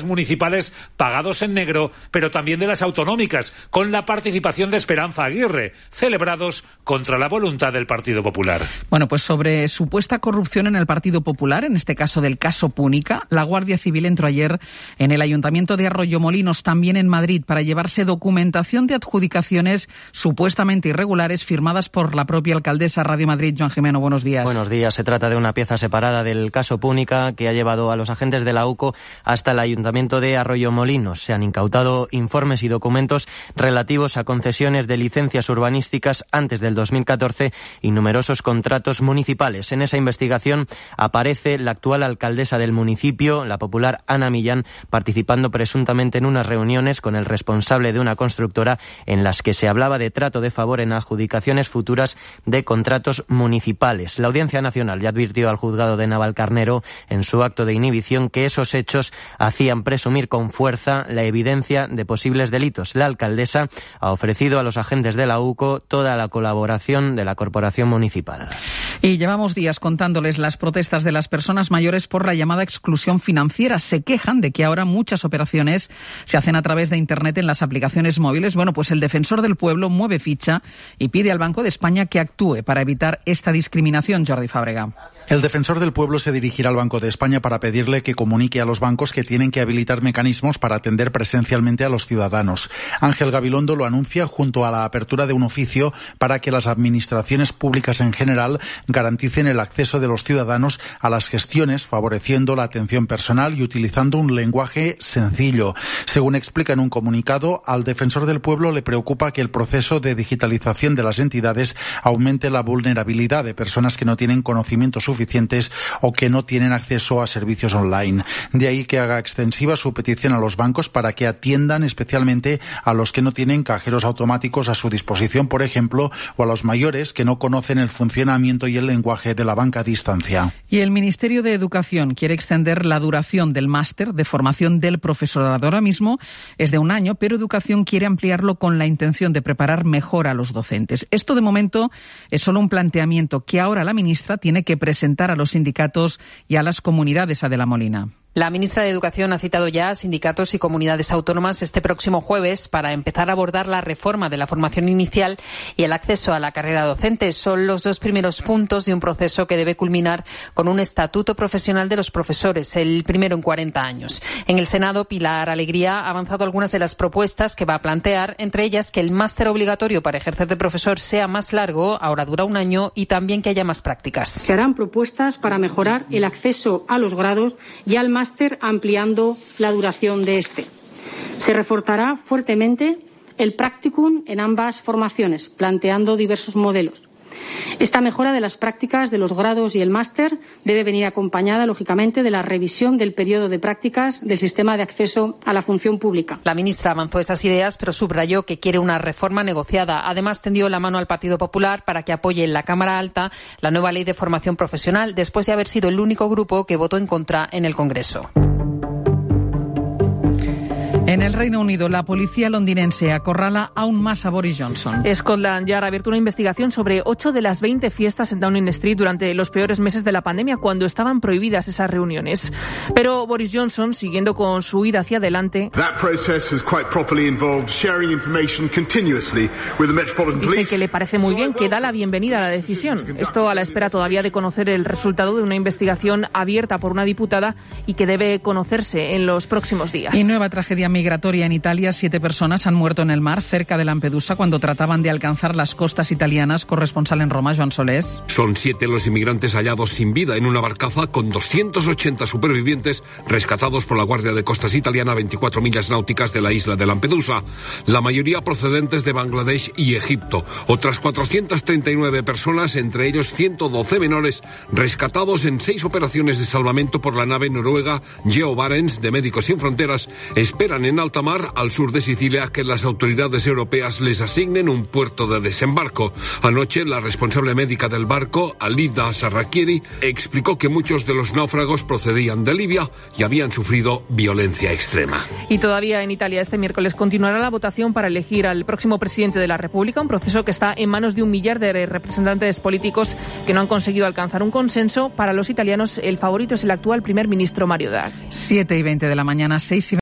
municipales pagados en negro, pero también de las autonómicas, con la participación de Esperanza Aguirre, celebrados contra la voluntad del Partido Popular. Bueno, pues sobre supuesta corrupción en el Partido Popular, en este caso del caso Púnica, la Guardia Civil entró ayer en el Ayuntamiento de Arroyomolinos, también en Madrid, para llevarse documentación de adjudicaciones supuestamente irregulares firmadas por la propia alcaldesa. Radio Madrid, Joan Jimeno, buenos días. Buenos días. Se trata de una pieza separada del caso Púnica que ha llevado a los agentes de la UCO hasta el Ayuntamiento de Arroyomolinos. Se han incautado informes y documentos relativos a concesiones de licencias urbanísticas antes del 2014 y numerosos contratos municipales. En esa investigación aparece la actual alcaldesa del municipio, la popular Ana Millán, participando presuntamente en unas reuniones con el responsable de una constructora en las que se hablaba de trato de favor en adjudicaciones futuras de contratos municipales. La Audiencia Nacional ya advirtió al juzgado de Navalcarnero en su acto de inhibición que esos hechos hacían presumir con fuerza la evidencia de posibles delitos. La alcaldesa ha ofrecido a los agentes de la UCO toda la colaboración de la corporación municipal. Y llevamos días contándoles las protestas de las personas mayores por la llamada exclusión financiera. Se quejan de que ahora muchas operaciones se hacen a través de Internet en las aplicaciones móviles. Bueno, pues el Defensor del Pueblo mueve ficha y pide al Banco de España que actúe para evitar esta discriminación. Jordi Fábrega. El Defensor del Pueblo se dirigirá al Banco de España para pedirle que comunique a los bancos que tienen que habilitar mecanismos para atender presencialmente a los ciudadanos. Ángel Gabilondo lo anuncia junto a la apertura de un oficio para que las administraciones públicas en general garanticen el acceso de los ciudadanos a las gestiones, favoreciendo la atención personal y utilizando un lenguaje sencillo. Según explica en un comunicado, al Defensor del Pueblo le preocupa que el proceso de digitalización de las entidades aumente la vulnerabilidad de personas que no tienen conocimientos suficientes o que no tienen acceso a servicios online. De ahí que haga extensiva su petición a los bancos para que atiendan especialmente a los que no tienen cajeros automáticos a su disposición, por ejemplo, o a los mayores que no conocen el funcionamiento y el lenguaje de la banca a distancia. Y el Ministerio de Educación quiere extender la duración del máster de formación del profesorado. Ahora mismo es de 1 año, pero Educación quiere ampliarlo con la intención de preparar mejor a los docentes. Esto de momento es solo un planteamiento que ahora la ministra tiene que presentar a los sindicatos y a las comunidades. Adela Molina. La ministra de Educación ha citado ya a sindicatos y comunidades autónomas este próximo jueves para empezar a abordar la reforma de la formación inicial y el acceso a la carrera docente. Son los 2 primeros puntos de un proceso que debe culminar con un estatuto profesional de los profesores, el primero en 40 años. En el Senado, Pilar Alegría ha avanzado algunas de las propuestas que va a plantear, entre ellas que el máster obligatorio para ejercer de profesor sea más largo, ahora dura 1 año, y también que haya más prácticas. Se harán propuestas para mejorar el acceso a los grados y al máster ampliando la duración de este. Se reforzará fuertemente el practicum en ambas formaciones, planteando diversos modelos. Esta mejora de las prácticas de los grados y el máster debe venir acompañada, lógicamente, de la revisión del periodo de prácticas del sistema de acceso a la función pública. La ministra avanzó esas ideas, pero subrayó que quiere una reforma negociada. Además, tendió la mano al Partido Popular para que apoye en la Cámara Alta la nueva ley de formación profesional, después de haber sido el único grupo que votó en contra en el Congreso. En el Reino Unido, la policía londinense acorrala aún más a Boris Johnson. Scotland Yard ha abierto una investigación sobre 8 de las 20 fiestas en Downing Street durante los peores meses de la pandemia, cuando estaban prohibidas esas reuniones. Pero Boris Johnson, siguiendo con su ida hacia adelante, dice que le parece muy bien, que da la bienvenida a la decisión. Esto a la espera todavía de conocer el resultado de una investigación abierta por una diputada y que debe conocerse en los próximos días. Y nueva tragedia migratoria en Italia. 7 personas han muerto en el mar cerca de Lampedusa cuando trataban de alcanzar las costas italianas. Corresponsal en Roma, Joan Solés. Son 7 los inmigrantes hallados sin vida en una barcaza con 280 supervivientes rescatados por la Guardia de Costas italiana a 24 millas náuticas de la isla de Lampedusa. La mayoría procedentes de Bangladesh y Egipto. Otras 439 personas, entre ellos 112 menores, rescatados en 6 operaciones de salvamento por la nave noruega Geo Barents de Médicos Sin Fronteras, esperan en alta mar al sur de Sicilia que las autoridades europeas les asignen un puerto de desembarco. Anoche, la responsable médica del barco, Alida Sarrachieri, explicó que muchos de los náufragos procedían de Libia y habían sufrido violencia extrema. Y todavía en Italia este miércoles continuará la votación para elegir al próximo presidente de la República, un proceso que está en manos de 1 millar de representantes políticos que no han conseguido alcanzar un consenso. Para los italianos, el favorito es el actual primer ministro Mario Draghi. 7:20 de la mañana, 6:20.